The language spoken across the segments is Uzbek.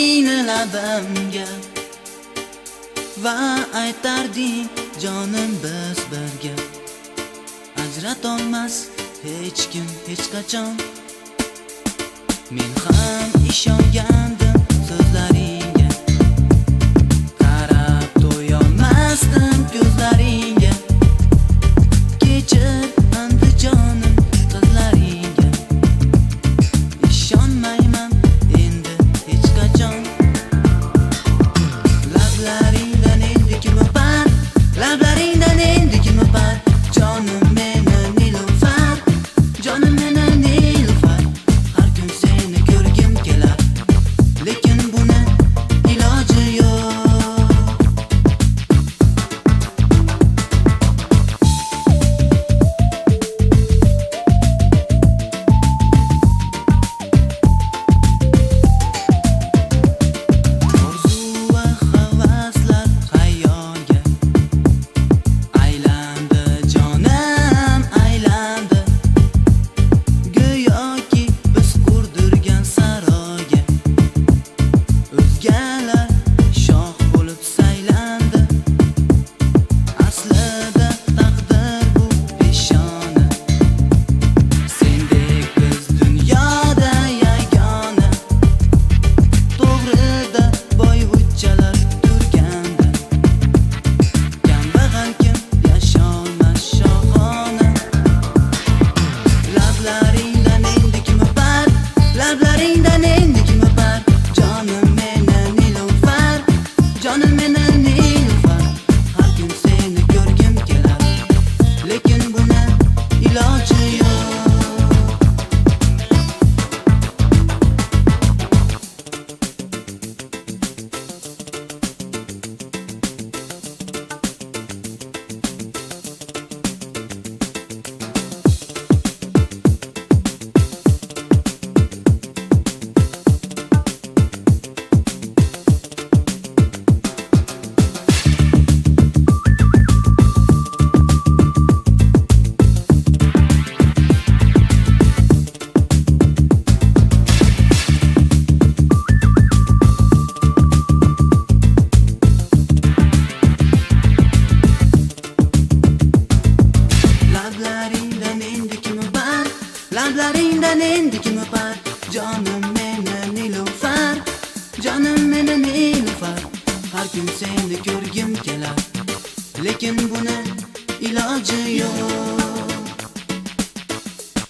qo'ydingni labimga va aytarding jonim biz birga. Ajratolmas hech kim hech qachon. Men ham ishongandim so'zlaringga, qarab to'yolmasdim ko'zlaringga. Kechir Andijonim qizlaringga, ishonmayman endi hech qachon. Lablaringdan endi kim o'par, lablaringdan endi kim o'par, jonim meni Nilufar, jonim meni Nilufar. Har kun seni ko'rgim kelar, lekin buni iloji yo'q. Lablaringdan endi kim o'par, jonim meni Nilufar, jonim meni Nilufar. Har kun seni ko'rgim kelar, lekin buni iloji yo'q.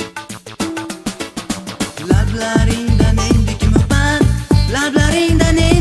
Lablaringdan endi kim o'par, lablaringdan